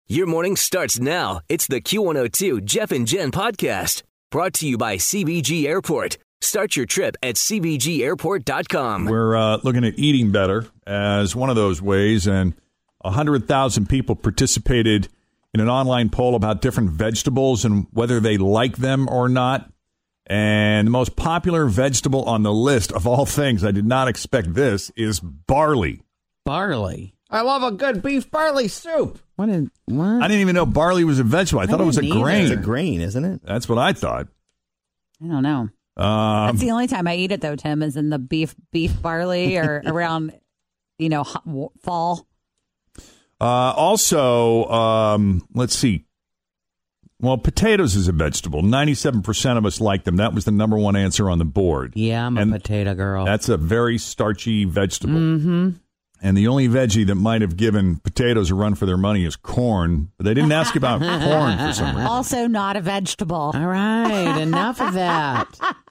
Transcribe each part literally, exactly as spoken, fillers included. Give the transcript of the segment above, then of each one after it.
Your morning starts now. It's the Q one oh two Jeff and Jen podcast. Brought to you by C B G Airport. Start your trip at C B G airport dot com. We're uh, looking at eating better as one of those ways, and one hundred thousand people participated in an online poll about different vegetables and whether they like them or not. And the most popular vegetable on the list of all things, I did not expect this, is barley. Barley? I love a good beef barley soup. What? Is, what? I didn't even know barley was a vegetable. I, I thought it was a either. grain. It's a grain, isn't it? That's what I thought. I don't know. Um, That's the only time I eat it, though, Tim, is in the beef beef barley or around, you know, hot, fall. Uh, also, um, let's see. Well, potatoes is a vegetable. ninety-seven percent of us like them. That was the number one answer on the board. Yeah, I'm a and potato girl. That's a very starchy vegetable. Mm-hmm. And the only veggie that might have given potatoes a run for their money is corn. But they didn't ask about corn for some reason. Also not a vegetable. All right, enough of that.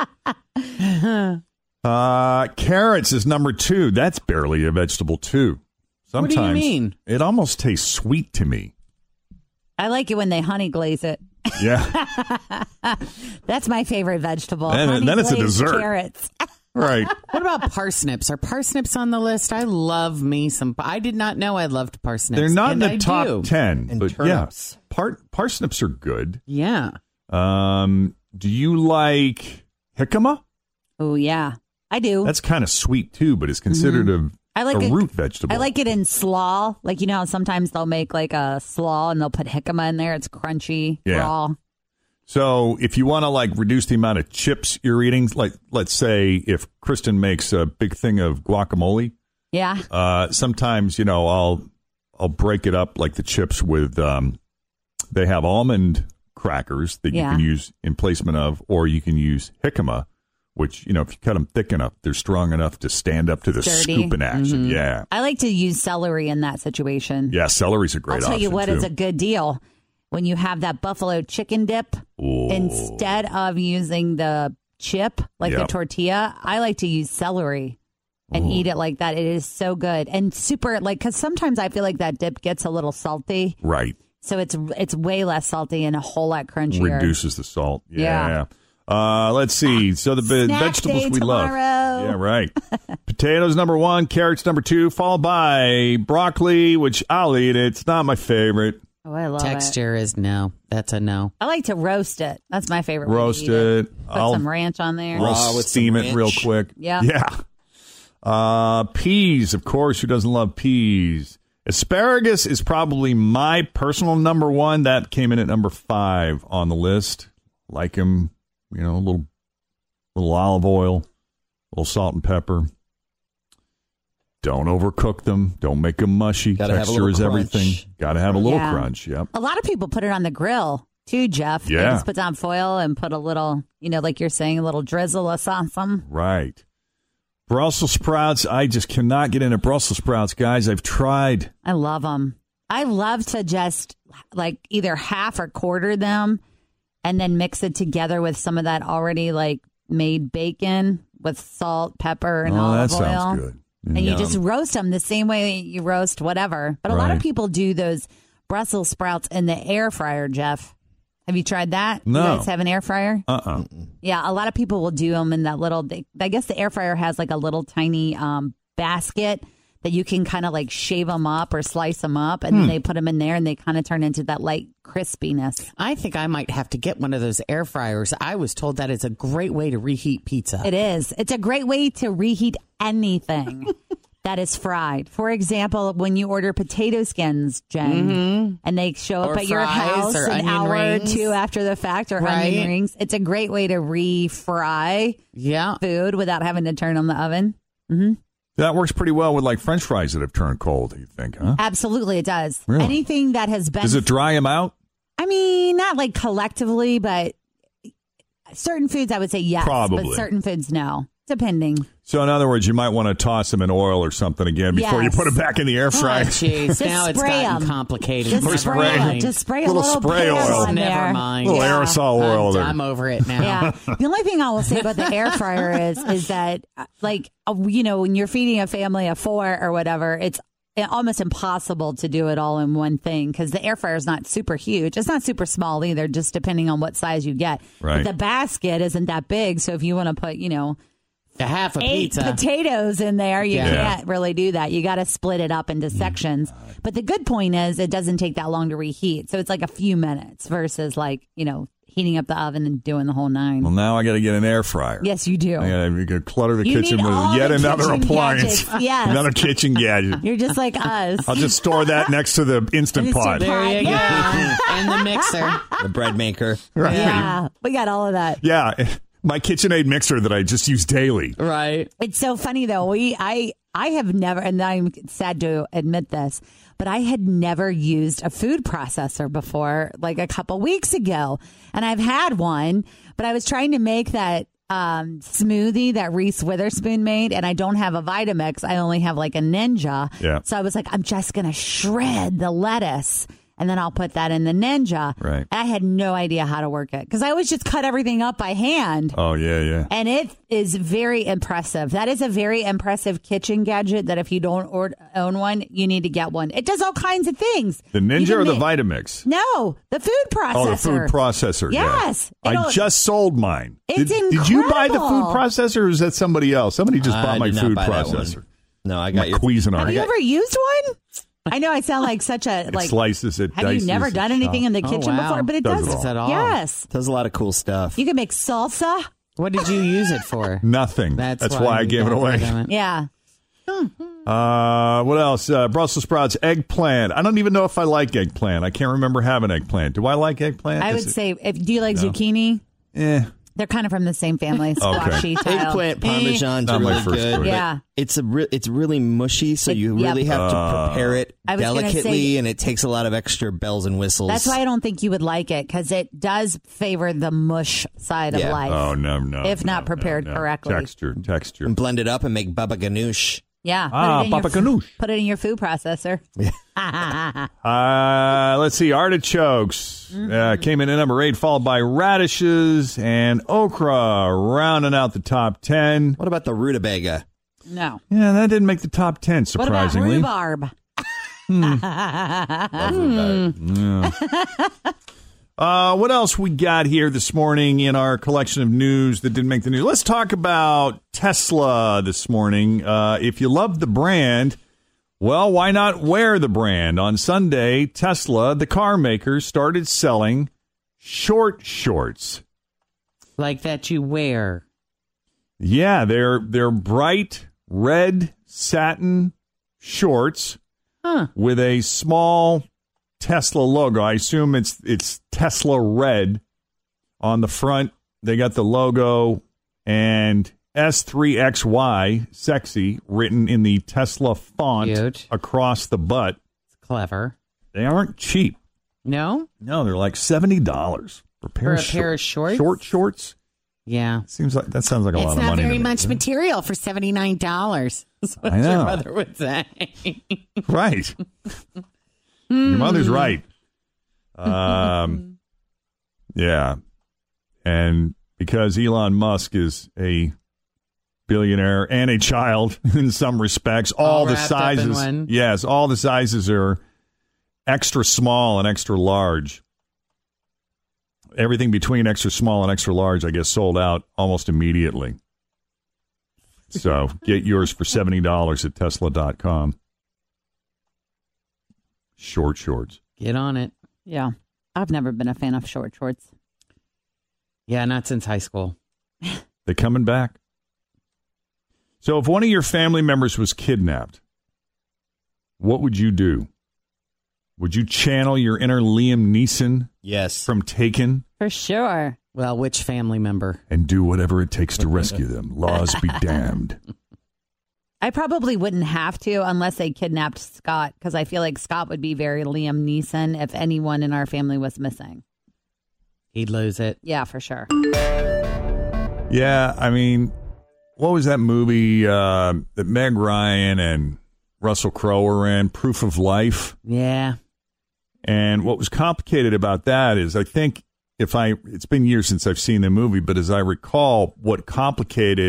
uh, carrots is number two. That's barely a vegetable, too. Sometimes what do you mean? It almost tastes sweet to me. I like it when they honey glaze it. Yeah. That's my favorite vegetable. And honey then it's a glazed dessert. Carrots. Right. What about parsnips? Are parsnips on the list? I love me some. I did not know I loved parsnips. They're not and in the I top do. ten. And but turnips. Yeah, par- parsnips are good. Yeah. Um, do you like jicama? Oh, yeah. I do. That's kind of sweet, too, but it's considered Mm-hmm. a, I like a it, root vegetable. I like it in slaw. Like, you know how sometimes they'll make like a slaw and they'll put jicama in there. It's crunchy, Yeah. raw. So if you want to like reduce the amount of chips you're eating, like let's say if Kristen makes a big thing of guacamole, Yeah. uh, sometimes, you know, I'll I'll break it up like the chips with um, they have almond crackers that Yeah. you can use in placement of, or you can use jicama, which, you know, if you cut them thick enough, they're strong enough to stand up to the Sturdy. scooping action. Mhm. Yeah. I like to use celery in that situation. Yeah, celery's a great I'll tell option, you what too. is a good deal. When you have that buffalo chicken dip, Ooh. instead of using the chip, like Yep. the tortilla, I like to use celery and Ooh. eat it like that. It is so good and super, like, because sometimes I feel like that dip gets a little salty. Right. So it's it's way less salty and a whole lot crunchier. Reduces the salt. Yeah. Yeah. Uh, let's see. So the be- Snack vegetables day we love. tomorrow. Yeah, right. Potatoes number one, carrots number two, followed by broccoli, which I'll eat it. It's not my favorite. Oh, I love Texture it. is no. That's a no. I like to roast it. That's my favorite. Roast way to eat it. Put I'll- some ranch on there. I'll Raw with steam some it real ranch. quick. Yeah. Yeah. Uh, peas, of course. Who doesn't love peas? Asparagus is probably my personal number one. That came in at number five on the list. Like them, you know, a little, little olive oil, a little salt and pepper. Don't overcook them. Don't make them mushy. Gotta have a Texture little is crunch. everything. Got to have a little Yeah. crunch. Yep. A lot of people put it on the grill too, Jeff. They Yeah. just put down foil and put a little, you know, like you're saying, a little drizzle of something. Right. Brussels sprouts. I just cannot get into Brussels sprouts, guys. I've tried. I love them. I love to just like either half or quarter them and then mix it together with some of that already like made bacon with salt, pepper, and oh, olive that oil. sounds good. And you Yum. just roast them the same way you roast whatever. But a lot of Right. people do those Brussels sprouts in the air fryer, Jeff. Have you tried that? No. You guys have an air fryer? Uh-uh. Yeah, a lot of people will do them in that little, they, I guess the air fryer has like a little tiny um, basket that you can kind of like shave them up or slice them up, and Hmm. then they put them in there and they kind of turn into that light crispiness. I think I might have to get one of those air fryers. I was told that is a great way to reheat pizza. It is. It's a great way to reheat anything that is fried. For example, when you order potato skins, Jen, Mhm. and they show up Or at your fries house or an onion hour rings. or two after the fact, or Right. onion rings, it's a great way to refry Yeah. food without having to turn on the oven. hmm That works pretty well with like French fries that have turned cold, you think, huh? Absolutely, it does. Really? Anything that has been, Does it dry them out? I mean, not like collectively, but certain foods I would say yes, Probably. but certain foods no, depending. So in other words, you might want to toss them in oil or something again before Yes. you put them back in the air Oh, fryer. jeez. Just Now it's spray gotten 'em. complicated. Just Or Never spray 'em. mind. Just spray a Little little, spray pear oil. on Never there. mind. Little Yeah. aerosol oil I'm, there. I'm over it now. Yeah. The only thing I will say about the air fryer is is that uh, like uh, you know when you're feeding a family of four or whatever, it's almost impossible to do it all in one thing because the air fryer is not super huge. It's not super small either, just depending on what size you get. Right. But the basket isn't that big, so if you want to put, you know, a half a eight pizza potatoes in there, you Yeah. can't really do that. You got to split it up into sections. But the good point is it doesn't take that long to reheat. So it's like a few minutes versus like, you know, heating up the oven and doing the whole nine. Well, now I got to get an air fryer. Yes, you do. I got to clutter the You kitchen need with all yet the another kitchen appliance. gadgets. Yes. Another kitchen gadget. You're just like us. I'll just store that next to the Instant Instant Pot. there you Yeah. go and the mixer. The bread maker. Right. Yeah, we got all of that. Yeah. My KitchenAid mixer that I just use daily. Right. It's so funny though. We I I have never, and I'm sad to admit this, but I had never used a food processor before, like a couple weeks ago, and I've had one, but I was trying to make that um, smoothie that Reese Witherspoon made, and I don't have a Vitamix. I only have like a Ninja. Yeah. So I was like, I'm just gonna shred the lettuce. And then I'll put that in the Ninja. Right. I had no idea how to work it because I always just cut everything up by hand. Oh, yeah, yeah. And it is very impressive. That is a very impressive kitchen gadget that if you don't or- own one, you need to get one. It does all kinds of things. The You Ninja can or the make- Vitamix? No, the food processor. Oh, the food processor. Yes. Yeah. I It'll- just sold mine. It's did, did you buy the food incredible. processor or is that somebody else? Somebody just I bought my did not food buy that processor. one. No, I got My your Cuisinart. Have you ever used one? I know I sound like such a It like. slices it. Have you dices never it, done anything in the Oh, kitchen wow. before? But it Does does. it all. Does it all? Yes. does a lot of cool stuff. You can make salsa. What did you use it for? Nothing. That's, That's why I you gave it got away. rid of it. Yeah. Uh, what else? Uh, Brussels sprouts, eggplant. I don't even know if I like eggplant. I can't remember having eggplant. Do I like eggplant? I would Is it- say, if do you like zucchini? eh. They're kind of from the same family. Squashy style. Eggplant parmesan's Not my really first good. choice. but Yeah. It's a re- it's really mushy, so It- you yep. really have to Uh, prepare it I was gonna delicately, say- and it takes a lot of extra bells and whistles. That's why I don't think you would like it because it does favor the mush side Yeah. of life. Oh, no, no. If no, not prepared no, no. correctly. Texture, texture. and blend it up and make baba ganoush. Yeah. Ah, put it in your Papa f- Ganoush. Put it in your food processor. Uh, let's see. Artichokes uh, came in at number eight, followed by radishes and okra, rounding out the top ten. What about the rutabaga? No. Yeah, that didn't make the top ten, What about surprisingly. rhubarb? Uh, what else we got here this morning in our collection of news that didn't make the news? Let's talk about Tesla this morning. Uh, if you love the brand, well, why not wear the brand? On Sunday, Tesla, the car maker, started selling short shorts. Like that you wear. Yeah, they're they're bright red satin shorts Huh. with a small Tesla logo. I assume it's it's Tesla red on the front. They got the logo and S three X Y sexy written in the Tesla font Cute. across the butt. It's clever. They aren't cheap. No? No, they're like seventy dollars for a pair, For a pair of shorts? Short shorts. Yeah. Seems like that sounds like a It's lot of not money. very to me. much material for seventy-nine dollars. That's what I know. your mother would say. Right. Your mother's right. Um, yeah. And because Elon Musk is a billionaire and a child in some respects, all, All the wrapped up in sizes, one. yes, all the sizes are extra small and extra large. Everything between extra small and extra large, I guess, sold out almost immediately. So get yours for seventy dollars at Tesla dot com. Short shorts. Get on it. Yeah. I've never been a fan of short shorts. Yeah, not since high school. They coming back? So if one of your family members was kidnapped, what would you do? Would you channel your inner Liam Neeson Yes. from Taken For sure. Well, which family member? and do whatever it takes to rescue them? Laws be damned. I probably wouldn't have to unless they kidnapped Scott because I feel like Scott would be very Liam Neeson if anyone in our family was missing. He'd lose it. Yeah, for sure. Yeah, I mean, what was that movie uh, that Meg Ryan and Russell Crowe were in, Proof of Life? Yeah. And what was complicated about that is I think if I, it's been years since I've seen the movie, but as I recall, what complicated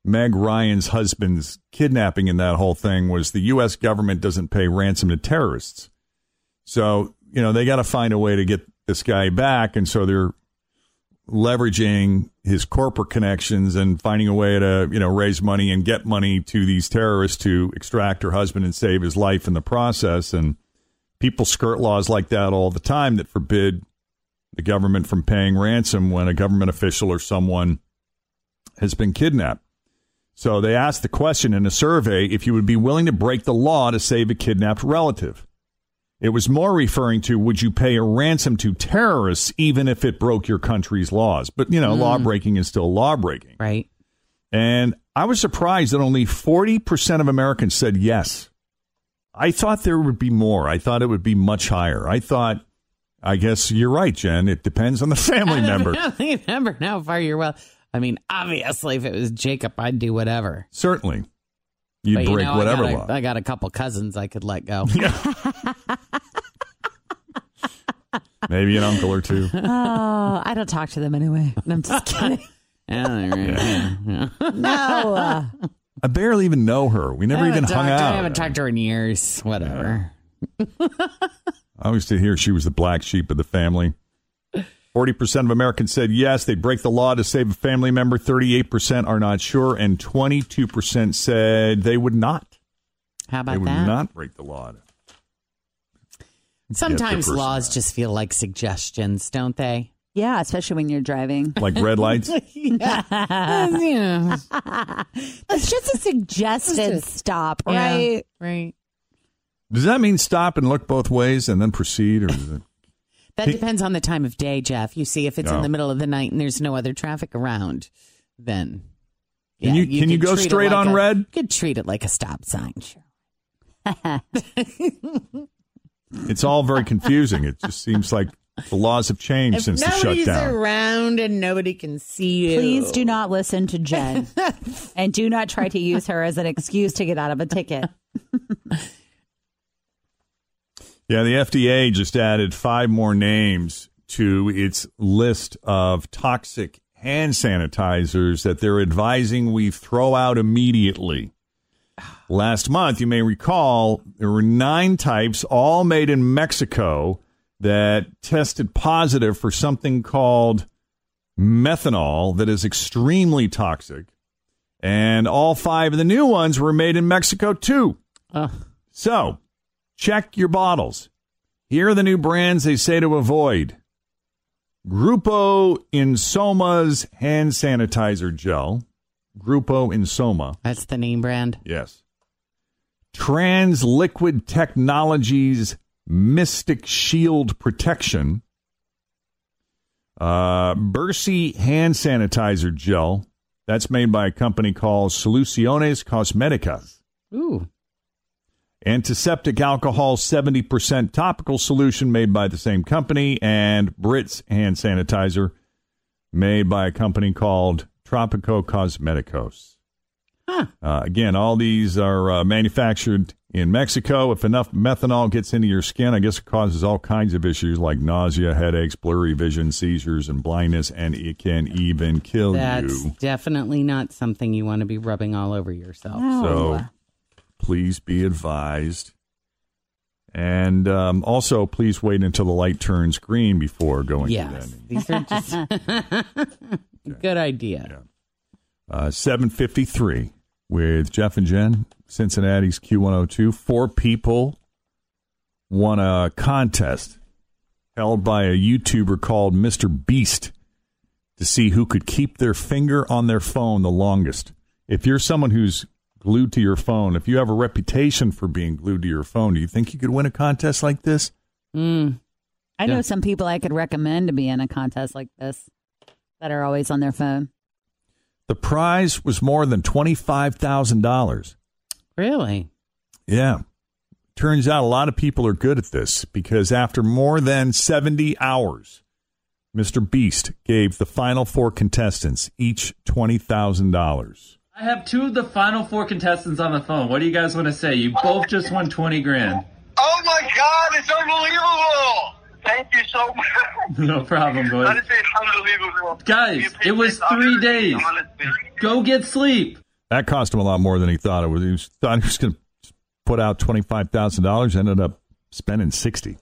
Meg Ryan's husband's kidnapping in that whole thing was the U S government doesn't pay ransom to terrorists. So, you know, they got to find a way to get this guy back. And so they're leveraging his corporate connections and finding a way to, you know, raise money and get money to these terrorists to extract her husband and save his life in the process. And people skirt laws like that all the time that forbid the government from paying ransom when a government official or someone has been kidnapped. So they asked the question in a survey if you would be willing to break the law to save a kidnapped relative. It was more referring to, would you pay a ransom to terrorists even if it broke your country's laws? But, you know, mm. law breaking is still law breaking. Right. And I was surprised that only forty percent of Americans said yes. I thought there would be more. I thought it would be much higher. I thought, I guess you're right, Jen. It depends on the family member. You never know how far you're well. I mean, obviously, if it was Jacob, I'd do whatever. Certainly. You'd but, break you know, whatever I law. got, a, I got a couple cousins I could let go. Yeah. Maybe an uncle or two. Oh, I don't talk to them anyway. I'm just kidding. yeah, yeah. No. Uh, I barely even know her. We never even hung out. I haven't talked to her in years. Whatever. I always did hear she was the black sheep of the family. forty percent of Americans said yes, they'd break the law to save a family member. thirty-eight percent are not sure, and twenty-two percent said they would not. How about they would that? not break the law. Sometimes laws just feel like suggestions, don't they? yeah, especially when you're driving. Like red lights? yeah. yeah. It's just a suggested stop, right? Yeah, right. Does that mean stop and look both ways and then proceed? Or is it... That depends on the time of day, Jeff. You see, if it's No. in the middle of the night and there's no other traffic around, then Can yeah, you- can you could go treat it straight like on a- red? You could treat it like a stop sign. Sure. It's all very confusing. It just seems like the laws have changed If since the nobody's shutdown. around and nobody can see you, Please do not listen to Jen. And do not try to use her as an excuse to get out of a ticket. Yeah, the F D A just added five more names to its list of toxic hand sanitizers that they're advising we throw out immediately. Last month, you may recall, there were nine types, all made in Mexico, that tested positive for something called methanol that is extremely toxic. And all five of the new ones were made in Mexico, too. Uh. So, check your bottles. Here are the new brands they say to avoid. Grupo Insoma's hand sanitizer gel. Grupo Insoma. That's the name brand. Yes. Trans Liquid Technologies Mystic Shield Protection. Uh, Bercy hand sanitizer gel. That's made by a company called Soluciones Cosméticas. Ooh. Antiseptic alcohol seventy percent topical solution made by the same company, and Brits hand sanitizer made by a company called Tropico Cosmeticos. Huh. Uh, again, all these are uh, manufactured in Mexico. If enough methanol gets into your skin, I guess it causes all kinds of issues like nausea, headaches, blurry vision, seizures, and blindness, and it can even kill That's you. definitely not something you want to be rubbing all over yourself. No. So please be advised. And um, also, please wait until the light turns green before going Yes. to that. These are just good idea. Yeah. Uh, seven fifty-three with Jeff and Jen, Cincinnati's Q one oh two. Four people won a contest held by a YouTuber called Mister Beast to see who could keep their finger on their phone the longest. If you're someone who's glued to your phone, if you have a reputation for being glued to your phone, do you think you could win a contest like this? Mm. I know Yeah. some people I could recommend to be in a contest like this that are always on their phone. The prize was more than twenty-five thousand dollars. Really? Yeah. Turns out a lot of people are good at this because after more than seventy hours, Mister Beast gave the final four contestants each twenty thousand dollars. I have two of the final four contestants on the phone. What do you guys want to say? You both just won twenty grand. Oh my God, it's unbelievable! Thank you so much. No problem, boys. Honestly, it's unbelievable. Guys, it was three days. Go get sleep. That cost him a lot more than he thought it was. He was, thought he was going to put out twenty-five thousand dollars, ended up spending sixty.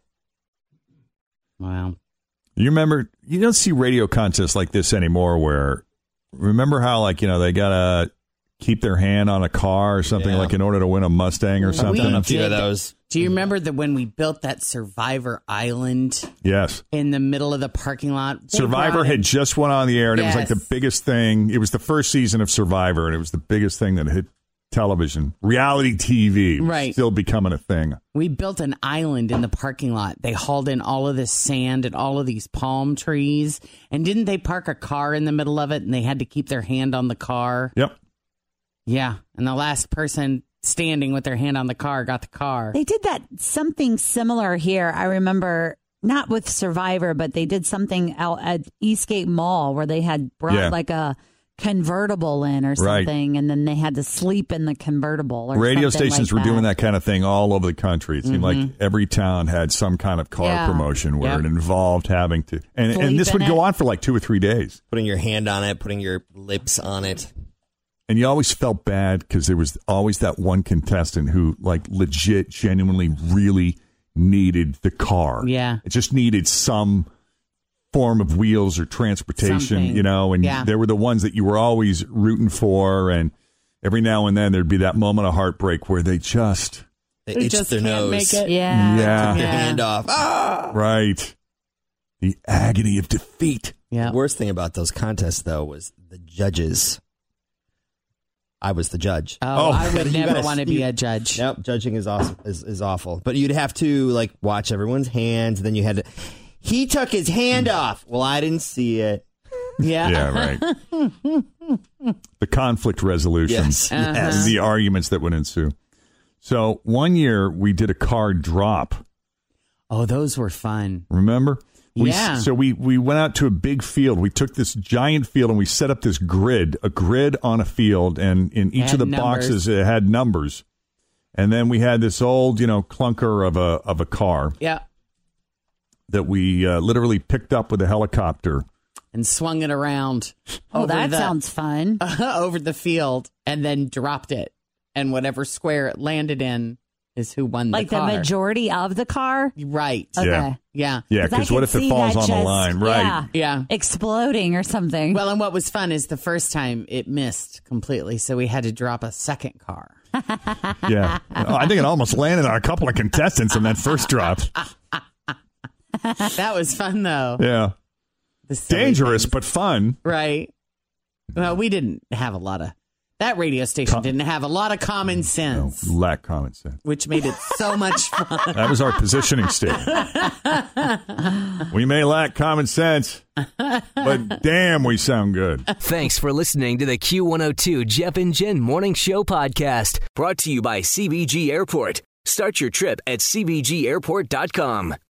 Wow. You remember, you don't see radio contests like this anymore where, remember how, like, you know, they got to keep their hand on a car or something, Yeah. like in order to win a Mustang or We something? Done a few of did- those. Do you remember that when we built that Survivor Island Yes. in the middle of the parking lot? They Survivor brought had in- just went on the air, and it was like the Yes. biggest thing. It was the first season of Survivor, and it was the biggest thing that hit television. Reality T V was Right. still becoming a thing. We built an island in the parking lot. They hauled in all of this sand and all of these palm trees. And didn't they park a car in the middle of it and they had to keep their hand on the car? Yep. Yeah. And the last person standing with their hand on the car got the car. They did that something similar here. I remember not with Survivor, but they did something out at Eastgate Mall where they had brought Yeah. like a convertible in or Right. something, and then they had to sleep in the convertible. Or Radio something stations like were doing that kind of thing all over the country. It seemed like every town had some kind of car Yeah. promotion where Yep. it involved having to, and, Sleep and this would in go it. on for like two or three days. Putting your hand on it, putting your lips on it. And you always felt bad because there was always that one contestant who, like, legit, genuinely, really needed the car. Yeah. It just needed some form of wheels or transportation, Something. you know, and Yeah. there were the ones that you were always rooting for. And every now and then there'd be that moment of heartbreak where they just, They They itch just their can't nose. make it. Yeah. yeah, Their Yeah. hand off. Ah! right. The agony of defeat. Yeah. The worst thing about those contests, though, was the judges. I was the judge. Oh, Oh. I would You never gotta- want to be you- a judge. Nope, judging is awesome. Is, is awful. But you'd have to like watch everyone's hands. And then you had to. He took his hand off. Well, I didn't see it. Yeah. Yeah, right. The conflict resolution. Yes, Uh-huh. yes. The arguments that would ensue. So one year we did a car drop. Oh, those were fun. Remember? We, Yeah. So we, we went out to a big field. We took this giant field and we set up this grid, a grid on a field, and in each Had of the numbers. boxes it had numbers. And then we had this old, you know, clunker of a of a car Yeah. that we uh, literally picked up with a helicopter. And swung it around. Oh, over that the- sounds fun. over the field and then dropped it. And whatever square it landed in is who won Like the the car. majority of the car. Right. Okay. Yeah. Yeah. Yeah, 'Cause I because what could if it see falls that on the just- line? Right. Yeah. Yeah. Exploding or something. Well, and what was fun is the first time it missed completely, so we had to drop a second car. Yeah. Oh, I think it almost landed on a couple of contestants in that first drop. That was fun, though. Yeah. The silly Dangerous, things. but fun. Right. Well, we didn't have a lot of, that radio station Com- didn't have a lot of common No, sense, lack common sense. which made it so much fun. That was our positioning statement. We may lack common sense, but damn, we sound good. Thanks for listening to the Q one oh two Jeff and Jen Morning Show podcast, brought to you by C B G Airport. Start your trip at C B G airport dot com.